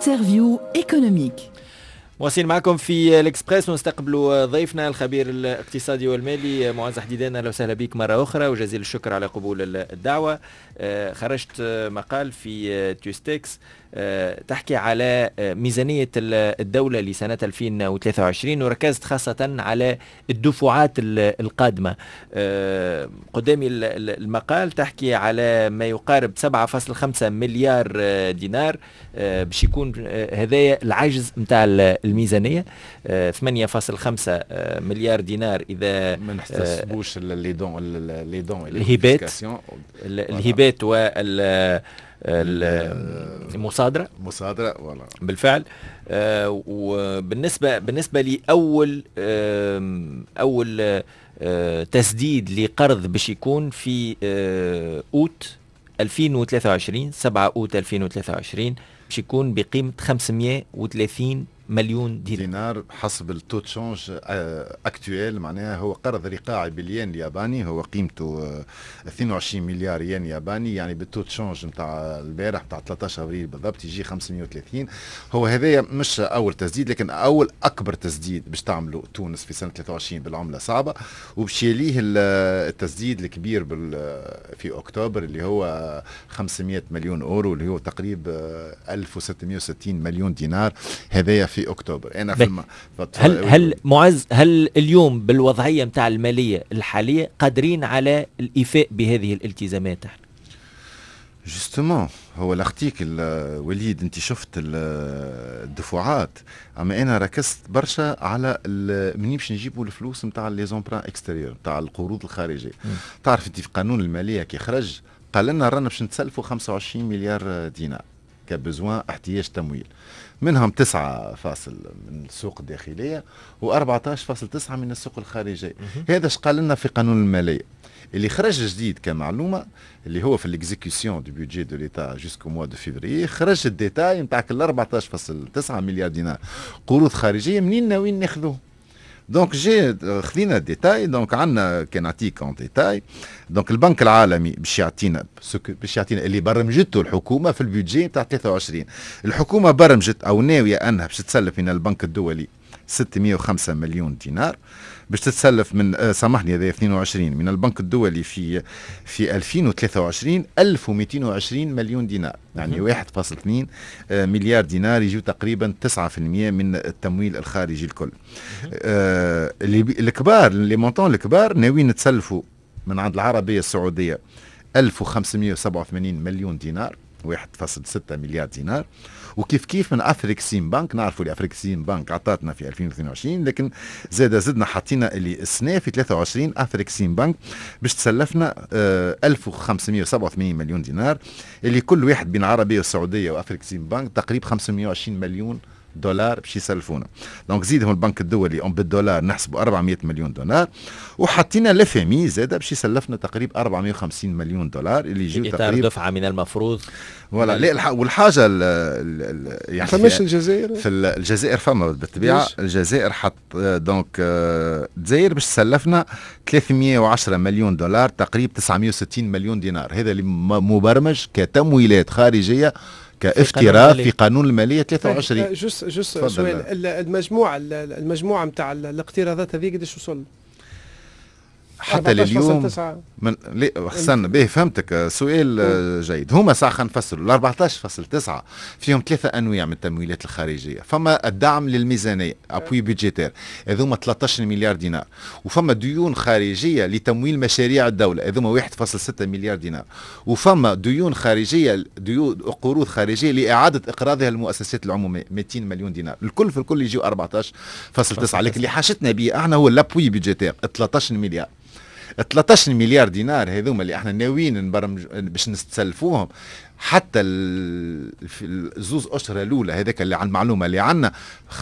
انترفيو ايكونوميك. واصلين معكم في الإكسبريس ونستقبل ضيفنا الخبير الاقتصادي والمالي معز حديدان. أهلا وسهلا بك مرة أخرى وجزيل الشكر على قبول الدعوة. خرجت مقال في تيوستكس تحكي على ميزانية الدولة لسنة 2023 وركزت خاصة على الدفعات القادمة. قدامي المقال تحكي على ما يقارب 7.5 مليار دينار باش يكون هذايا العجز متاع الميزانية. 8.5 مليار دينار إذا ما نحتسبوش الهبات المصادرة ولا بالفعل. وبالنسبة لأول تسديد لقرض باش يكون في أوت 2023 7 أوت 2023 باش يكون بقيمة 530 مليون دينار حسب التوت شونج اكتويل. معناها هو قرض رقاعي بالين الياباني، هو قيمته 22 مليار ين ياباني، يعني بالتوت شونج نتاع البارح نتاع 13 ابريل بالضبط يجي 530. هو هذايا مش اول تسديد، لكن اول اكبر تسديد باش تعمله تونس في سنه 23 بالعمله صعبه، وباش يليه التسديد الكبير في اكتوبر اللي هو 500 مليون اورو اللي هو تقريبا 1660 مليون دينار. هذايا في اكتوبر. انا هل معز، هل اليوم بالوضعيه نتاع الماليه الحاليه قادرين على الايفاء بهذه الالتزامات؟ جوستومون هو الارتيكل وليد انت شفت الدفعات، اما انا ركزت برشا على منين باش نجيبوا الفلوس نتاع لي زومبران اكستيريور نتاع القروض الخارجيه. تعرف انت في قانون الماليه كي خرج قال لنا رانا باش نتسلفوا 25 مليار دينار كبزوان احتياج تمويل، منهم 9 فاصل من السوق الداخلية و14.9 من السوق الخارجية. هذا اش قال لنا في قانون المالية اللي خرج جديد كمعلومة، اللي هو في الاكزيكيوسيون دو بيدجي دو ليتا جوسكو موا دو فيفري. خرج الديتاي نتاع 14.9 مليار دينار قروض خارجية منين ناويين ناخذوه. دونك خذينا الديتاي. دونك عندنا كنعطيك اون ديتاي. دونك البنك العالمي باش يعطينا اللي برمجته الحكومه في البيدجي تاع 23. الحكومه برمجت او ناويه انها باش تسلف من البنك الدولي 605 مليون دينار، باش تتسلف من سامحني هذا 22 من البنك الدولي في 2023 1220 مليون دينار، يعني 1.2 مليار دينار، يجوا تقريبا 9% من التمويل الخارجي الكل. الكبار اللي مونطون الكبار ناويين نتسلفوا من عند العربية السعودية 1587 مليون دينار، 1.6 مليار دينار. وكيف من افريكسيم بانك، نعرفوا اللي افريكسيم بانك عطاتنا في 2022، لكن زدنا حطينا اللي السنه في 23 افريكسيم بانك باش تسلفنا 1587 مليون دينار، اللي كل واحد بين العربيه والسعوديه وافريكسيم بانك تقريبا 520 مليون دولار باش يسلفونا. دونك زيدهم البنك الدولي بالدولار نحسبوا 400 مليون دولار، وحطينا الفامي زاده باش يسلفنا تقريبا 450 مليون دولار اللي يجيو تقريبا دفعه من المفروض ولا لا. والحاجه يعني فماش الجزائر، في الجزائر فما بالطبيعه الجزائر حط دونك الجزائر باش تسلفنا 310 مليون دولار تقريبا 960 مليون دينار. هذا اللي مبرمج كتمويلات خارجيه كافتراء في قانون الماليه 23. جوست سؤال، المجموعه نتاع الاقتراضات هذه قداش وصل حتى لليوم؟ لا احسن به فهمتك، سؤال جيد. هما ساعة خلينا نفسروا. 14.9 فيهم 3 انواع من التمويلات الخارجيه. فما الدعم للميزانيه ابوي بيدجيتير، هذوما 13 مليار دينار. وفما ديون خارجيه لتمويل مشاريع الدوله، هذوما 1.6 مليار دينار. وفما ديون خارجيه، قروض خارجيه لاعاده اقراضها للمؤسسات العموميه 200 مليون دينار. الكل في الكل يجيو 14.9. لكن اللي حاجتنا به احنا هو الابوي بيدجيتير 13 مليار. 13 مليار دينار هذوما اللي احنا ناويين باش نستسلفوهم حتى في الزوز اشهر الاولى. هذاك اللي عن المعلومه اللي عندنا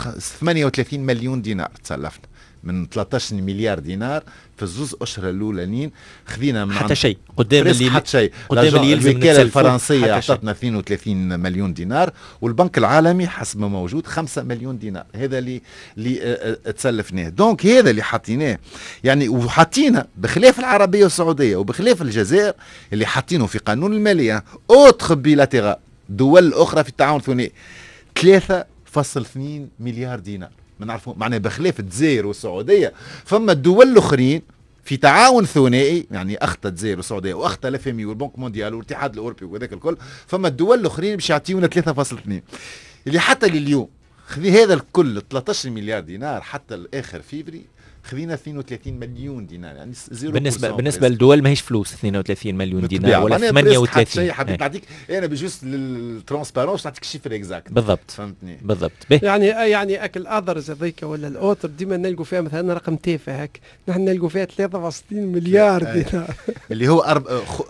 38 مليون دينار تسلفنا من 13 مليار دينار في الزوز اشهر الاولانيين. خذينا من حتى شيء قدام اللي حتى شيء. قدام اللي يلزم الوكاله الفرنسيه اعطتنا 32 مليون دينار، والبنك العالمي حسب ما موجود 5 مليون دينار. هذا اللي تسلفناه. دونك هذا اللي حطيناه يعني، وحطينا بخلاف العربيه والسعوديه وبخلاف الجزائر اللي حاطينه في قانون الماليه اوتر بيلاتيرال، دول اخرى في التعاون الثنائي 3.2 مليار دينار. ما نعرفوا معناها بخلاف الجزائر والسعوديه فما الدول الاخرين في تعاون ثنائي، يعني اخطا الجزائر والسعوديه واخطا الاف ام والبنك مونديال والاتحاد الاوروبي وذاك الكل، فما الدول الاخرين باش يعطيونا 3.2 اللي حتى لليوم خذي هذا الكل 13 مليار دينار حتى الاخر فيفري خذينا 32 مليون دينار، يعني 0%. بالنسبه للدول ماهيش فلوس 32 مليون دينار ولا 38 شيء. حبيت نعطيك انا بجوست للترانسبارونس نعطيك الشيفر اكزاكت بالضبط. فهمتني بالضبط. يعني اكل اذرز هذيك ولا الاوتر ديما نلقوا فيها مثلا رقم تافه هك، نحن نلقوا فيها 3.2 مليار دينار اللي هو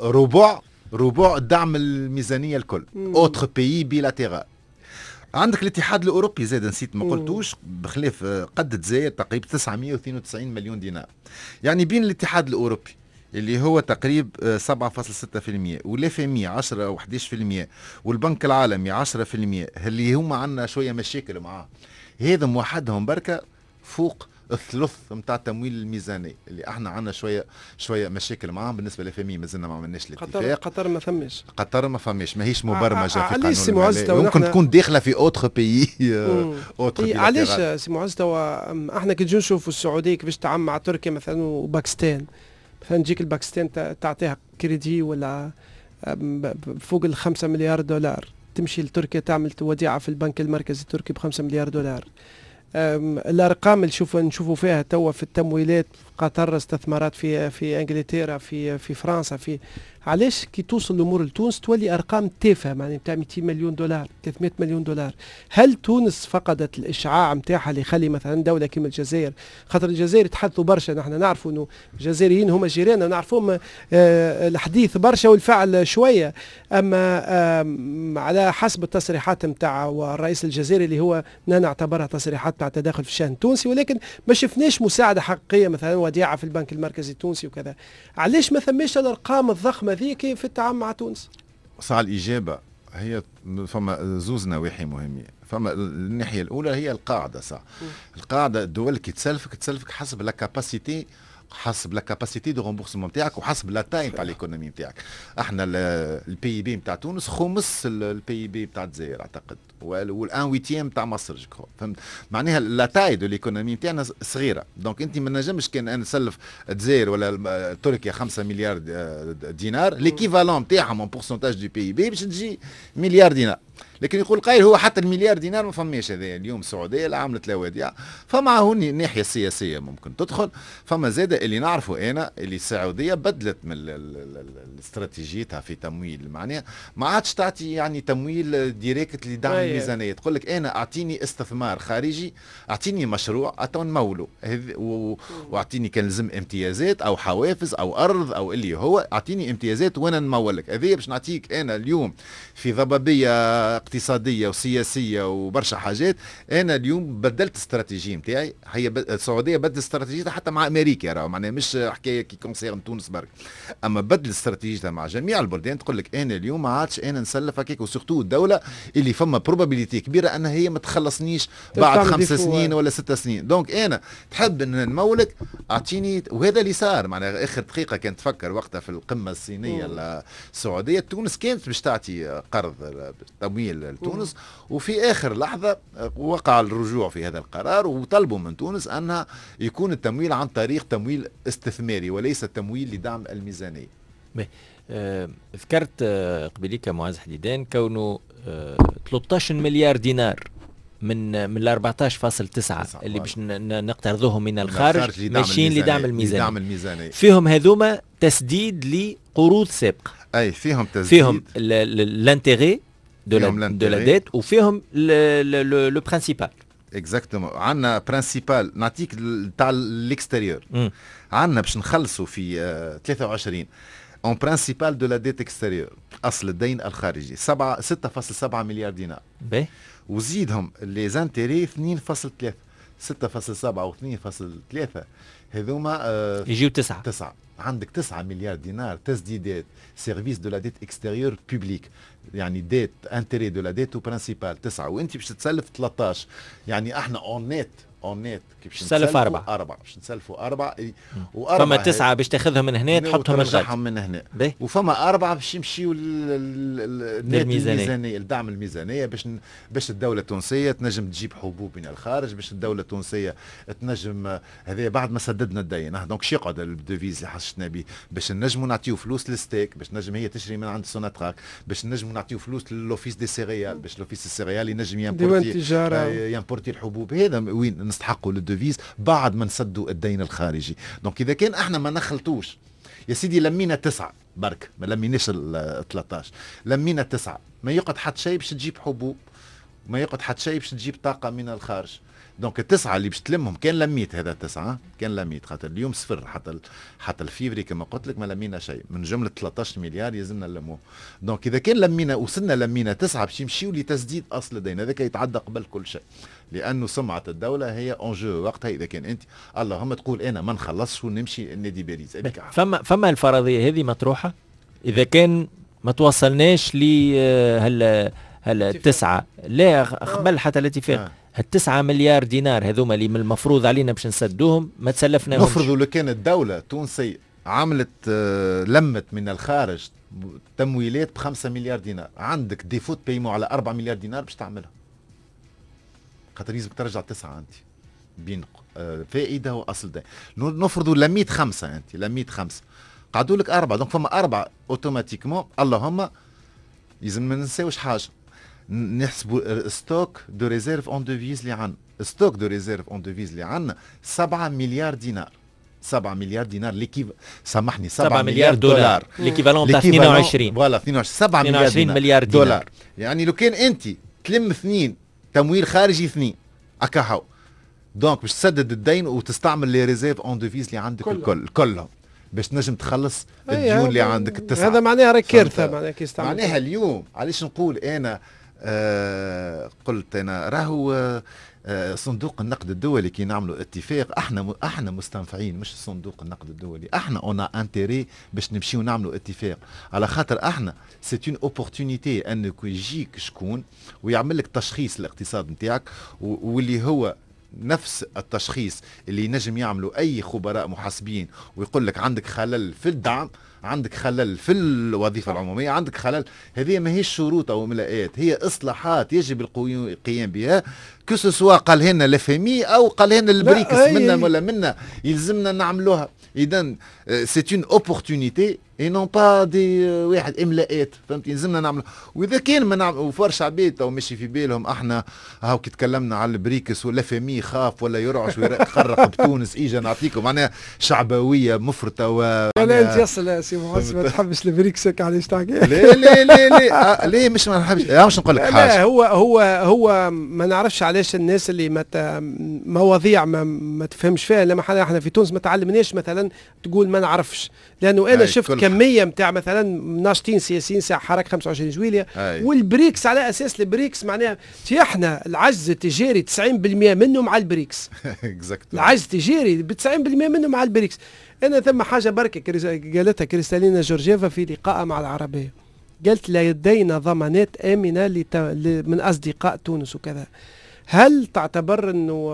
ربع الدعم الميزانيه الكل. اوتر بيي بيلاتيرال. عندك الاتحاد الاوروبي زاد نسيت ما قلتوش، بخلاف قد الجزائر تقريبا 992 مليون دينار. يعني بين الاتحاد الاوروبي اللي هو تقريب 7.6% والاف ام 10 او 11% والبنك العالمي 10% اللي هما عندنا شويه مشاكل معاه، هذا موحدهم بركه فوق الثلث نتاع تمويل الميزاني اللي احنا عندنا شويه مشاكل معاهم. بالنسبه للفامي مازلنا ما عملناش الاتفاق. قطر ما فماش ماهيش مبرمجه في قانون المالية. ممكن تكون داخله في اوتر بيي علاش سي معز توا احنا كي نجي نشوفوا السعوديه كيفاش تعامل مع تركيا مثلا وباكستان، مثلا تجيك الباكستان تعطيها كريدي ولا فوق ال5 مليار دولار، تمشي لتركيا تعمل وديعه في البنك المركزي التركي ب5 مليار دولار. الارقام اللي نشوفوا فيها توا في التمويلات، قطر استثمارات في انجلترا في فرنسا، علاش كي توصل الامور لتونس تولي ارقام تافهه، يعني بتاع 200 مليون دولار 300 مليون دولار. هل تونس فقدت الاشعاع نتاعها اللي يخلي مثلا دوله كما الجزائر، خاطر الجزائر يتحدثوا برشا، نحن نعرفوا انه الجزائريين هما جيراننا ونعرفوهم الحديث برشا والفعل شويه، اما على حسب التصريحات نتاع الرئيس الجزائري اللي هو نعتبرها تصريحات تاع تداخل في الشان التونسي، ولكن ما شفناش مساعده حقيقيه مثلا وديعه في البنك المركزي التونسي وكذا. علاش ما ثماش الارقام الضخمه ذيك في التعامل مع تونس؟ صح. الإجابة هي فما زوز نواحي مهمة. فما الناحية الأولى هي القاعدة. صح. القاعدة الدول كي تسلفك حسب لا كاباسيتي، حسب لا كاباسيتي دو رومبورسمون نتاعك وحسب لا تاي نتاع الايكونومي نتاعك. احنا البي بي نتاع تونس خمس البي بي نتاع الجزائر اعتقد، والان ويتيام نتاع مصر جو فهمت. معناها لا تاي دو الايكونومي نتاعنا صغيره، دونك انت ما نجمش كان انا نسلف الجزائر ولا تركيا 5 مليار دينار ليكيفالون نتاعهم اون بورسونتاج دو بي بي باش تجي مليار دينار. لكن يقول قايل هو حتى المليار دينار ما فماش. هذا اليوم السعوديه لا عملت لا وديعه، فمعه الناحيه السياسيه ممكن تدخل. فما زاد اللي نعرفه انا اللي السعوديه بدلت من استراتيجيتها في تمويل، معناها ما عادش تعطي يعني تمويل ديريكت لدعم الميزانيه. تقول لك انا اعطيني استثمار خارجي، اعطيني مشروع اتو نموله، واعطيني كان لازم امتيازات او حوافز او ارض او اللي هو اعطيني امتيازات وانا نمولك. هذه باش نعطيك انا اليوم في ضبابيه اقتصاديه وسياسيه وبرشا حاجات. انا اليوم بدلت استراتيجيه نتاعي. هي السعوديه بدلت استراتيجيتها حتى مع امريكا، راه معناها مش حكايه كي كونسيرن تونس برك، اما بدل استراتيجيتها مع جميع البلدان. تقول لك انا اليوم ما عادش انا نسلف هكاك، وسورتو الدوله اللي فما بروبابيليتي كبيره ان هي ما تخلصنيش بعد 5 سنين ولا 6 سنين. دونك انا تحب ان نمولك اعطيني. وهذا اللي صار معناها اخر دقيقه كانت تفكر وقتها في القمه الصينيه السعوديه، تونس كانت باش تعطي قرض تمويل لتونس، وفي اخر لحظه وقع الرجوع في هذا القرار وطلبوا من تونس انها يكون التمويل عن طريق تمويل استثماري وليس تمويل لدعم الميزانيه. ذكرت قبليك معاذ حديدان كونه 13 مليار دينار من ال 14.9 اللي باش نقترضوهم من الخارج ماشيين لدعم الميزانيه. فيهم هذوما تسديد لقروض سابقه، اي فيهم تسديد، فيهم الانتيغي دو لا ديت، وفيهم لو برينسيبال. اكزاكتومون. عندنا برينسيبال نعطيك تاع الاكستيريور، عندنا باش نخلصوا في 23 اون برينسيبال دو لا ديت اكستيريور، اصل الدين الخارجي 6.7 مليار دينار، وزيدهم لي زانتيري 2.3 6.7 و 2.3 هذوما يجيو 9. عندك 9 مليار دينار تسديدات سيرفيس دو لا ديت اكستيريور بوبليك، يعني ديت انتري دو لا ديت وبرينسيبال 9، وانت باش تسلف 13. يعني احنا اون نت اونيت كيف نسلف 4 باش نسلفوا 4 فما 9 باش تاخذهم من هنا تحطهم الغد من هنا وفما 4 باش يمشيوا الميزانيه الدعم الميزانيه باش الدوله التونسيه تنجم تجيب حبوب من الخارج باش الدوله التونسيه تنجم هذا بعد ما سددنا الدين دونك شي يقعد الديفيز اللي حشتنا به باش نجموا نعطيو فلوس للستيك باش نجم هي تشري من عند سوناتراك باش نجموا نعطيو فلوس للوفيس دي سيريال باش لوفيس السيريال ينجم يمبورتي الحبوب هذا وين نستحقوا للديفيز بعد ما نسدوا الدين الخارجي. دونك اذا كان احنا ما نخلطوش يا سيدي لمينا 9 برك ما لميناش 13 لمينا 9 ما يقعد حتى شيء باش تجيب حبوب ما يقعد حتى شيء باش تجيب طاقه من الخارج. دونك التسعه اللي باش تلمهم كان لميت هذا 9 كان لميت خاطر اليوم صفر حتى الفيفري كما قلت لك ما لمينا شيء من جمله 13 مليار يلزمنا نلموه. دونك اذا كان لمينا وصلنا لمينا 9 باش يمشيوا لتسديد اصل الدين هذاك يتعدى قبل كل شيء لانه سمعه الدوله هي اونجو وقتها. اذا كان انت اللهم تقول انا ما نخلصش ونمشي النادي باريس فما الفرضيه هذه مطروحه اذا كان ما توصلناش ل هلا 9 لا قبل حتى الاتفاق 9 مليار دينار هذوما اللي من المفروض علينا باش نسدوهم ما تسلفناهمش. نفرضوا لو كانت الدوله التونسيه عملت لمت من الخارج تمويلات ب5 مليار دينار عندك ديفوت بيمو على 4 مليار دينار باش تعملها خاطر لازمك ترجع 9 انت بين فائده واصل دين. نفرضوا لميت 5 انت لميت 5 قعدوا لك 4 دونك فما 4 اوتوماتيكمون اللهم لازم ما ننساوش حاجه نحسبوا ستوك دو ريزيرف اون ديفيز اللي عندنا ستوك دو ريزيرف اون ديفيز اللي عندنا 7 مليار دينار 7 مليار دينار سامحني 7 مليار دولار ليكيفالون تاع 22 فوالا 7 مليار دولار يعني لو كان انت تلم 2 تمويل خارجي 2 اكاهو دونك باش تسدد الدين وتستعمل لي ريزيرف اون ديفيز اللي عندك كلهم باش تنجم تخلص الديون اللي عندك التسعة. هذا معناها راك كارثه معناها كي استعمل معناها اليوم علاش نقول انا قلت انا راهو صندوق النقد الدولي كي نعملوا اتفاق احنا مستنفعين مش صندوق النقد الدولي احنا اون انتيري باش نمشيو نعملوا اتفاق على خاطر احنا سي اون اوبورتونيتي انك يجيك شكون ويعمل لك تشخيص الاقتصاد نتاعك واللي هو نفس التشخيص اللي ينجم يعملوا اي خبراء محاسبين ويقول لك عندك خلل في الدعم عندك خلل في الوظيفة العمومية عندك خلل. هذه ما هي شروط أو ملاءات هي إصلاحات يجب القيام بها كسوا قال هنا الفمي أو قال هنا البريكس منا ولا منا يلزمنا نعملوها. إذن سيت اون اوبورتونيتي اي نون با دي واحد املاءات فهمت يلزمنا نعمل. واذا كان ما نعمل وفرش عبيد او ماشي في بالهم احنا هاو كي تكلمنا على البريكس ولا فمي خاف ولا يرعش ويخرق بتونس اجا نعطيكم معناها شعبويه مفرطه لا انت يصل سي محمد ما تحبش البريكس علاش تحكي لا لا لا لا ليه مش ما نحبش مش نقول لك حاجه. لا هو ما نعرفش علاش الناس اللي مواضيع ما تفهمش فيها. لما احنا في تونس ما تعلمناش مثلا تقول ما نعرفش لانه انا شفت كميه نتاع مثلا ناشطين سياسيين ساعه حركه 25 جويليه والبريكس على اساس البريكس معناها احنا العجز التجاري 90% منه مع البريكس العجز التجاري ب 90% منه مع البريكس. انا ثم حاجه بركه قالتها كريستالينا جورجيفا في لقاء مع العربيه قالت لدينا ضمانات امنه من اصدقاء تونس وكذا. هل تعتبر انه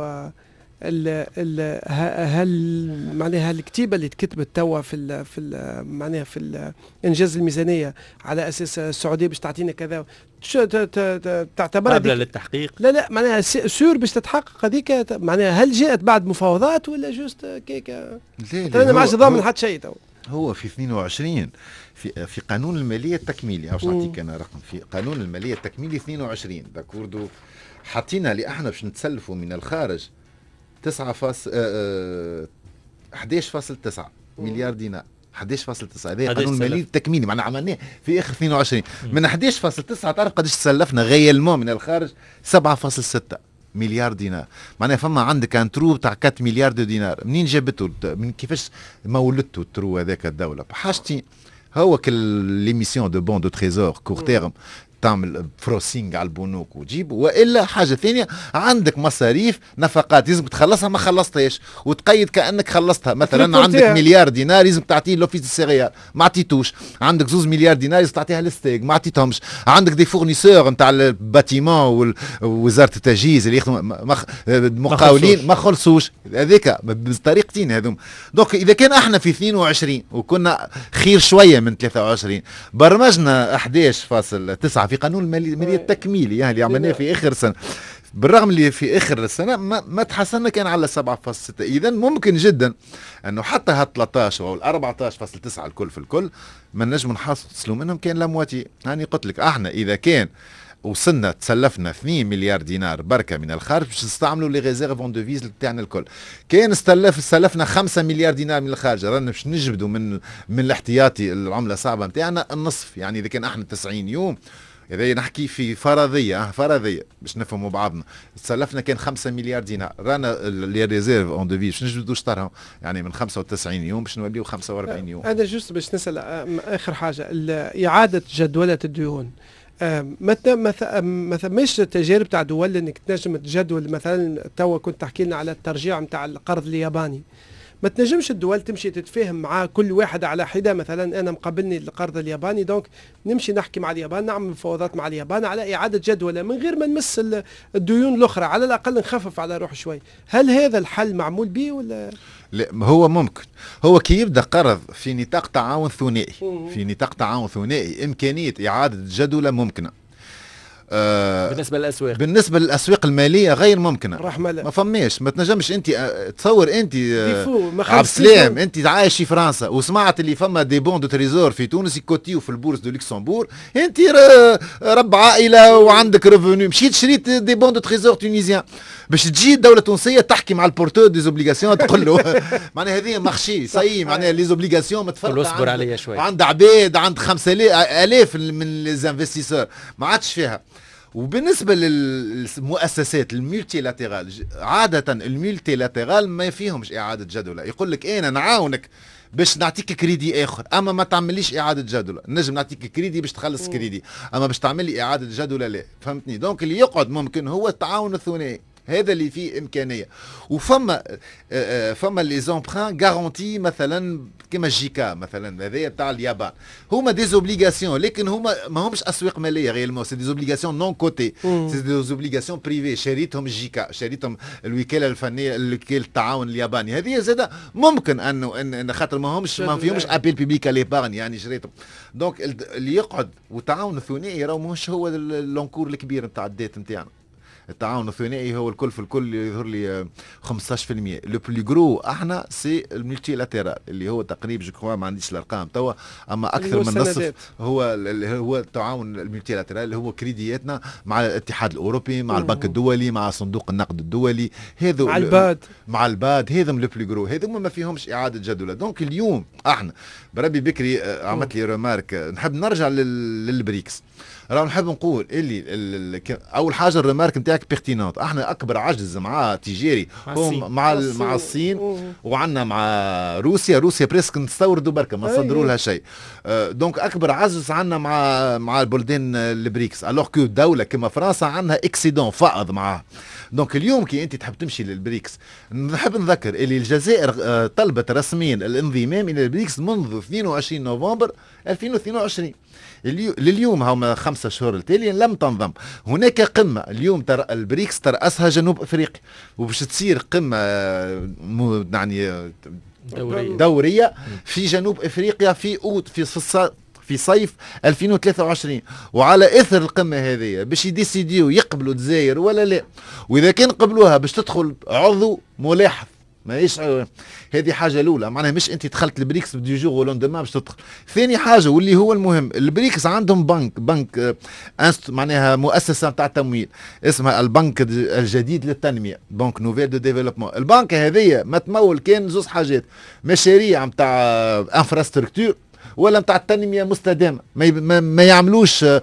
هل معناها الكتيبه اللي تكتبت توا معناها في الانجاز الميزانيه على اساس السعوديه باش تعطينا كذا تعتبرها قابله للتحقيق؟ لا معناها سور باش تتحقق هذيك معناها هل جاءت بعد مفاوضات ولا جوست كيكه؟ انا ما عادش ضامن حتى شيء تو. هو في 22 في قانون الماليه التكميلي باش نعطيك انا رقم في قانون الماليه التكميلي 22 داكوردو حاطينها اللي احنا باش نتسلفوا من الخارج 11.9 مليار دينار 11.9 هذا قانون المالي التكميلي معنا عملناه في اخر 22 من 11.9 تعرف قداش تسلفنا غيالمون من الخارج 7.6 مليار دينار. معناها فما عندك ان ترو تاع 4 مليار دينار منين جابته من كيفاش مولدته الترو هذاك الدوله بحاجتي هو كل ليميسيون دو بون دو تريزور كور تيرم تعمل فروسينج على البنوك وتجيب، والا حاجه ثانيه عندك مصاريف نفقات لازم تخلصها ما خلصتهاش وتقيد كانك خلصتها. مثلا عندك مليار دينار لازم تعطيه لوفيس السيريال ما عطيتوش، عندك 2 مليار دينار لازم تعطيها للستيك ما عطيتهمش، عندك دي فورنيسور نتاع الباتيمون ووزاره التجهيز اللي يخدموا مقاولين ما خلصوش، هذيك بطريقتين هذوم. دونك اذا كان احنا في 22 وكنا خير شويه من 23 برمجنا 11.9 في قانون الماليه التكميلي اللي عملناه في اخر سنه، بالرغم اللي في اخر السنه ما تحسنا كان على 7.6. اذا ممكن جدا انه حتى هال 13 او 14.9 الكل في الكل ما نجم نحصلوا منهم كان لمواتي. هاني قلت لك احنا اذا كان وصلنا تسلفنا 2 مليار دينار بركه من الخارج باش نستعملوا لي ريزيرف اون ديفيز تاعنا الكل. كان استلفنا 5 مليار دينار من الخارج، رانا باش نجبدوا من الاحتياطي العمله صعبه نتاعنا النصف. يعني اذا كان احنا 90 يوم، اذا نحكي في فرضيه باش نفهموا بعضنا، تسلفنا كان 5 مليار دينار، رانا لي ريزيرف اون ديفيز باش نجبدوا شطرهم يعني من 95 يوم باش نوليو 45 يوم. انا جوست باش نسال اخر حاجه، اعاده جدوله الديون. ما ثماش تجارب تاع دول انك تنجم تجدول؟ مثلا توا كنت تحكي لنا على الترجيع نتاع القرض الياباني، ما تنجمش الدول تمشي تتفاهم مع كل واحد على حده؟ مثلا انا مقابلني القرض الياباني، دونك نمشي نحكي مع اليابان، نعمل مفاوضات مع اليابان على اعاده جدوله من غير ما نمس الديون الاخرى، على الاقل نخفف على روح شوي. هل هذا الحل معمول به ولا لا؟ هو ممكن، هو كي يبدا قرض في نطاق تعاون ثنائي امكانيه اعاده جدوله ممكنه. بالنسبه للاسواق الماليه غير ممكنه، ما فماش. ما تنجمش انت تصور انت عبد السلام انت عايش في فرنسا وسمعت اللي فما دي بون دو تريزور في تونس يكوتيو في البورصه دو لوكسمبور، انت رب عائله وعندك ريفوني، مشيت شريت دي بون دو تريزور تونيزيان، باش تجي الدوله التونسيه تحكي مع البورتور دي زوبليغاسيون تقول له معناها هذه مارشي صاي، معناها لي زوبليغاسيون متفرقه، اصبر عليا شوي، عند عباد عند 5000 من لي انفستيسور ما عادش فيها. وبالنسبه للمؤسسات الملتي لاترال، عاده الملتي لاترال ما فيهمش اعاده جدوله، يقول لك انا نعاونك باش نعطيك كريدي اخر، اما ما تعمليش اعاده جدوله. نجم نعطيك كريدي باش تخلص كريدي، اما باش تعمل لي اعاده جدوله لا. فهمتني؟ دونك اللي يقعد ممكن هو التعاون الثنائي، هذا اللي فيه امكانيه. وفما لي زومبران غارونتي مثلا كما الجيكا مثلا، هذايا تاع اليابان، هما دي زوبليغاسيون، لكن هما ما همش اسواق ماليه ريالمون، سي دي زوبليغاسيون نون كوتي، سي دي زوبليغاسيون بريفي، شريتهم الجيكا، شريتهم الوكاله الفنيه، الوكاله التعاون الياباني. هذه زاده ممكن انه خاطر ما فيهمش ابيل بيبليك ليبارن، يعني شريتهم. دونك اللي يقعد والتعاون الثنائي راهو مش هو اللونكور الكبير نتاع الديت نتاعنا. التعاون الثنائي هو الكل في الكل يظهر لي 15%. لو بلي جرو احنا سي الملتي لاترال اللي هو تقريبا جو كخوا ما عنديش الارقام توا، اما اكثر من نصف هو التعاون الملتي لاترال اللي هو كريدياتنا مع الاتحاد الاوروبي، مع البنك الدولي، مع صندوق النقد الدولي، هذو مع الباد هذم لو بلي جرو، هذوما ما فيهمش اعاده جدوله. دونك اليوم احنا بربي بكري عملت لي ريمارك، نحب نرجع للبريكس. راه نحب نقول اللي اول حاجه الريمارك نتاعك بيرتينونت، احنا اكبر عجز مع تجاري مع الصين وعندنا مع روسيا بريسك نستوردوا بركه ما نصدروا لها شيء. دونك اكبر عجز عندنا مع البلدان البريكس، الوغ كو دوله كما فرنسا عندها اكسيدون فائض معها. دونك اليوم كي انت تحب تمشي للبريكس، نحب نذكر اللي الجزائر طلبت رسميا الانضمام الى البريكس منذ 22 نوفمبر 2022. لليوم هما 5 شهور التالية لم تنضم. هناك قمة اليوم البريكس ترأسها جنوب افريقيا، وباش تصير قمة يعني دورية في جنوب افريقيا في اوت في صيف 2023. وعلى اثر القمه هذه باش يديسيديو يقبلوا الجزائر ولا لا، واذا كان قبلوها باش تدخل عضو ملاحظ. ماهيش هذه حاجه الاولى، معناها مش انت دخلت البريكس دي جور ولوندما باش تدخل. ثاني حاجه واللي هو المهم، البريكس عندهم بنك معناها مؤسسه تاع تمويل اسمها البنك الجديد للتنميه، بنك نوفيل دو ديفلوبمون. البنك هذه ما تمول كان زوز حاجات، مشاريع نتاع انفراستركتور ولا نتاع التنميه مستدامه، ما يعملوش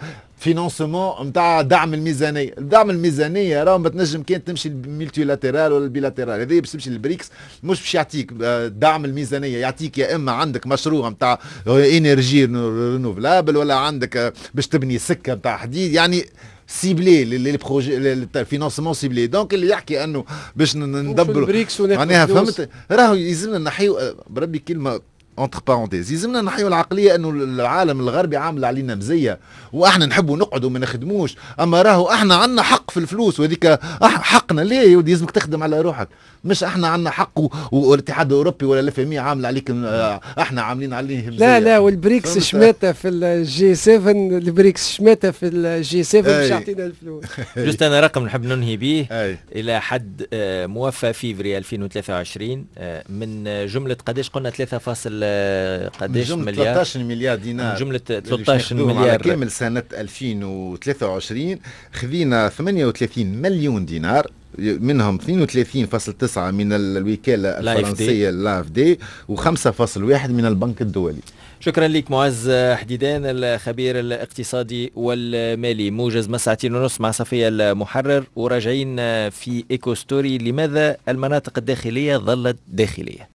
فينانسمون نتاع دعم الميزانيه. دعم الميزانيه راهو ما تنجم كان تمشي الميلتيلاترال ولا البيلاترال، هذه باش تمشي للبريكس مش باش يعطيك دعم الميزانيه، يعطيك يا اما عندك مشروع نتاع انرجي رينوفلابل، ولا عندك باش تبني سكه نتاع حديد، يعني سيبلي لي بروجي الفينانسمون سيبلي. دونك اللي يحكي انه باش ندبروا معناها فهمت، راهو يلزمنا نحيو بربي كلمه اونتر بارونتيز، يلزمنا نحيو العقليه انه العالم الغربي عامل علينا مزيه واحنا نحبوا نقعدوا ما نخدموش، اما راهو احنا عندنا حق في الفلوس وهذيك حقنا. ليه يا ودي لازمك تخدم على روحك، مش احنا عندنا حق والاتحاد الاوروبي ولا الاف ام عامل عليك احنا عاملين عليه مزيه. لا والبريكس شماته في الجي 7، البريكس شماته في الجي 7 باش يعطينا الفلوس. جست انا رقم نحب ننهي به الى حد موفى فيفري 2023 من جمله قداش قلنا 3 قداش مليار، 13 مليار دينار، من جمله 13 مليار كامل سنه 2023 خذينا 38 مليون دينار، منهم 32.9 من الوكالة الفرنسية لاف دي و5.1 من البنك الدولي. شكرا لك معز حديدان الخبير الاقتصادي والمالي. موجز ما 2:30 مع صفية المحرر، وراجعين في إيكو ستوري لماذا المناطق الداخلية ظلت داخلية.